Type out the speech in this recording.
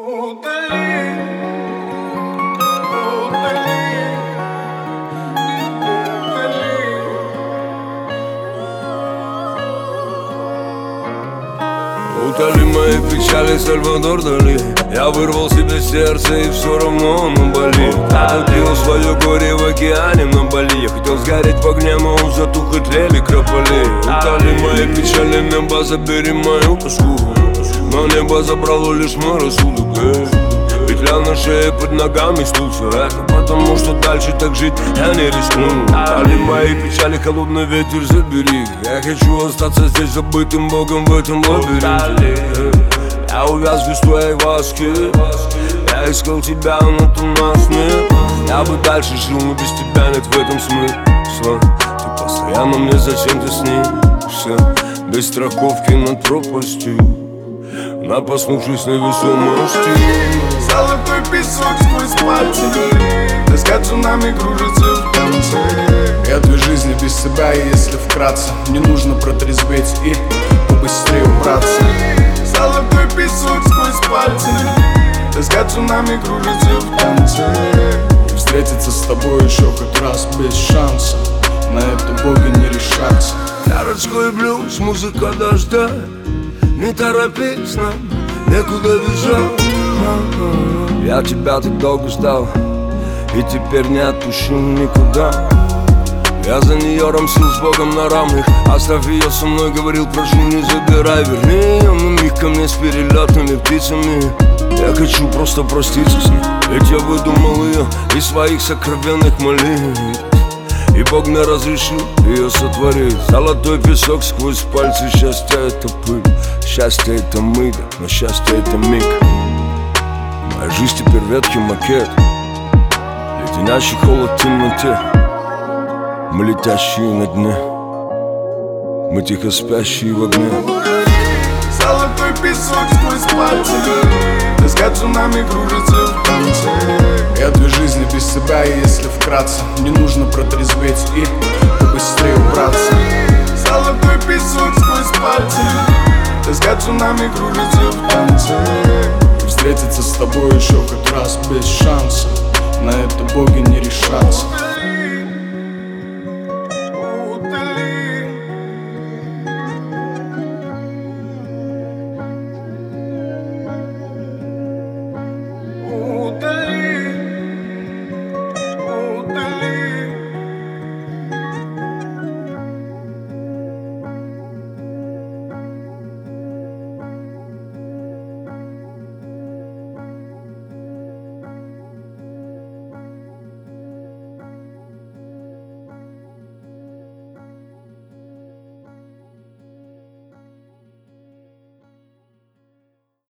Утоли мои печали, Сальвадор Дали. Я вырвал себе сердце и все равно оно болит. Отпил свое горе в океане на Бали. Я хотел сгореть в огне, но он затух и тлели крополи. Утоли мои печали, небо, забери мою тоску. Но небо забрало лишь мой рассудок. Петля на шее, под ногами стул. Все это потому, что дальше так жить я не рискну. Утоли мои печали, холодный ветер забери. Я хочу остаться здесь забытым богом в этом лабиринте. Я увяз без твоей ласки. Я искал тебя, но ты нас нет. Я бы дальше жил, но без тебя нет в этом смысла. Ты постоянно мне зачем-то снишься. Без страховки над пропастью, напоснувшись невесомости. Золотой песок сквозь пальцы. Тоска цунами кружится в танце. Я две жизни без себя, и если вкратце, мне нужно протрезветь и побыстрее убраться. Золотой песок сквозь пальцы. Тоска цунами кружится в танце. И встретиться с тобой еще хоть раз без шанса. На это боги не решатся. Городской блюз, музыка дождя. Не торопись нам, некуда бежать. Я тебя так долго ждал, и теперь не отпущу никуда. Я за нее рамсил с Богом на равных. Оставь ее со мной, говорил, прошу, не забирай. Верни ее на миг ко мне с перелетными птицами. Я хочу просто проститься с ней, ведь я выдумал ее из своих сокровенных молитв. И Бог мне разрешил ее сотворить. Золотой песок сквозь пальцы. Счастье это пыль, счастье это мы, но счастье это миг. Моя жизнь теперь ветхий макет, леденящий холод в темноте. Мы летящие на дне, мы тихо спящие в огне. Золотой песок сквозь пальцы. Тоска цунами кружится в танце. Я две жизни без себя, и если вкратце, мне нужно протрезветь и побыстрее убраться. Золотой песок сквозь пальцы. Тоска цунами кружится в танце. И встретиться с тобой еще хоть раз без шанса. На это боги не решатся.